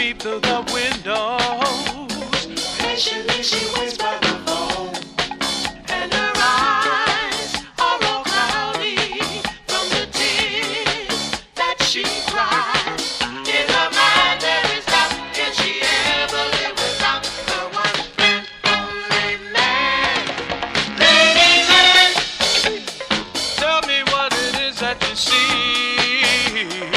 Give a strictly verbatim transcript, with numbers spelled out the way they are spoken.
peep through the windows. Patiently she waits by the phone, and her eyes are all cloudy from the tears that she cries. In her mind there is doubt, can she ever live without the one and only man? Lady man, tell me what it is that you see.